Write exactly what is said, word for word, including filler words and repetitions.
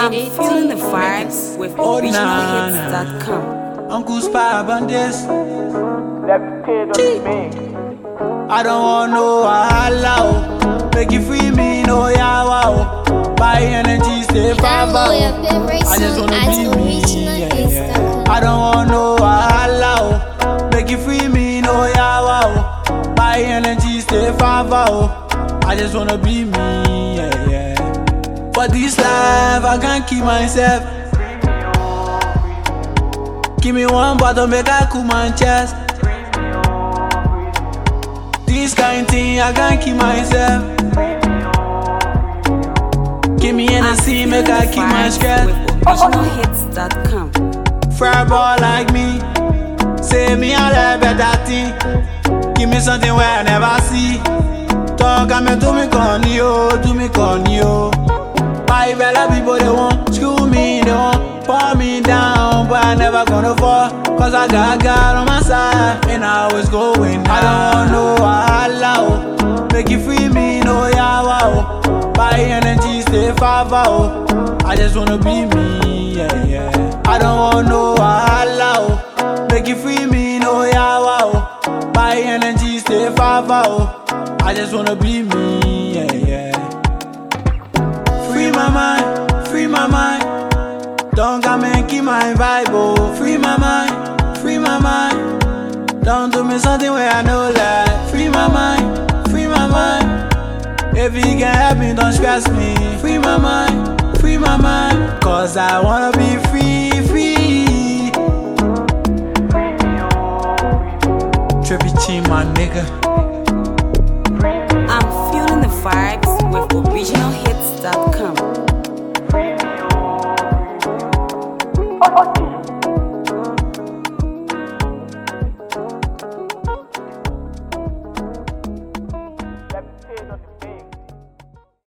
I'm feeling the vibes with original hits dot com. Uncle Spy Bandits. I don't want no wahala, oh. Make you free me, no yawa, oh. Buy energy, stay forever, oh. I just wanna be me, yeah, yeah. I don't want no wahala, oh. Make you free me, no yawa, oh. Buy energy, stay forever, oh. I just wanna be me, yeah, yeah. For this life, I can't keep myself. Give me one bottle, make I cool my chest. This kind thing, I can't keep myself. Give me energy, make I keep my stress. original hits dot com. Fair boy like me, say me a little better thing. Give me something where I never see. Talk and me do me con yo, do me con yo. Five bella people they want, screw me, they want pour me down, but I never gonna fall. Cause I got God on my side, and I always going. I don't want no wahala, oh. Make you free me, no yawa, oh. Buy energy, stay forever, oh. I just wanna be me, yeah, yeah. I don't want no wahala, oh. Make you free me, no yawa, oh. Buy energy, stay forever, oh. I just wanna be me, yeah, yeah. Free my mind, free my mind. Don't come and keep my vibe, oh. Free my mind, free my mind. Don't do me something where I know like. Free my mind, free my mind. If you can help me, don't stress me. Free my mind, free my mind. Cause I wanna be free, free. Trippy Chi, my nigga. I'm feeling the vibes with original hits dot com. Oh, oh,